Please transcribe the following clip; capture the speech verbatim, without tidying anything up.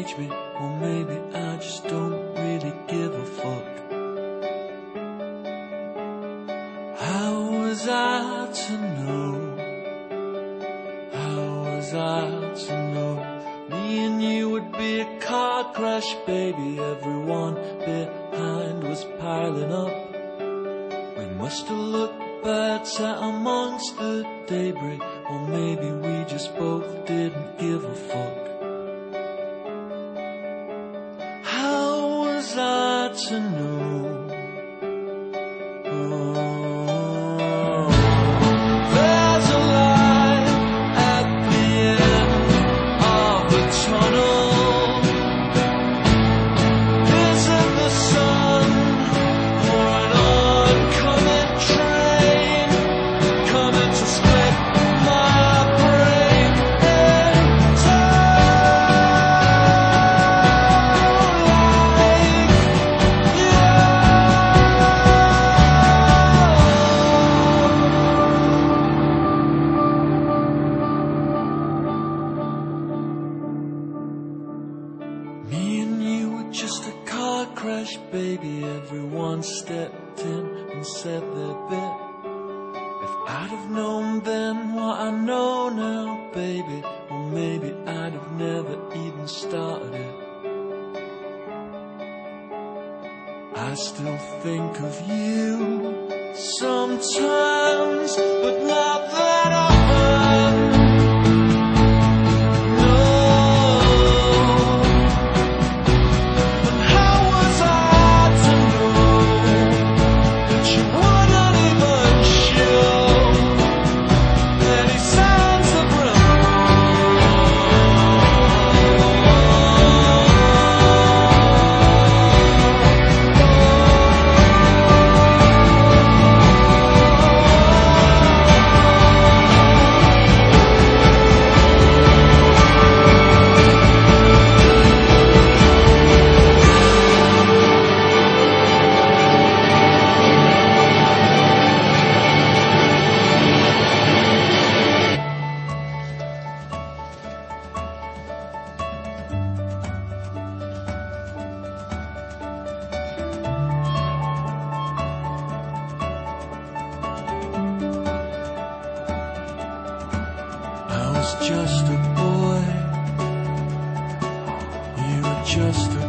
engage me, or maybe I just don't really give a fuck. How was I to know? How was I to know? Me and you would be a car crash, baby. Everyone behind was piling up. We must have looked bad sat amongst the debris, or maybe we just both didn't give a fuck. How was I to know? Oh, there's a light at the end of the tunnel. Isn't the sun or an oncoming train coming to split my brain in Me and you were just a car crash, baby. Everyone stepped in and said their bit. If I'd have known then what I know now, baby, or maybe I'd have never even started it. I still think of you sometimes, but not that often. I was just a boy, you were just a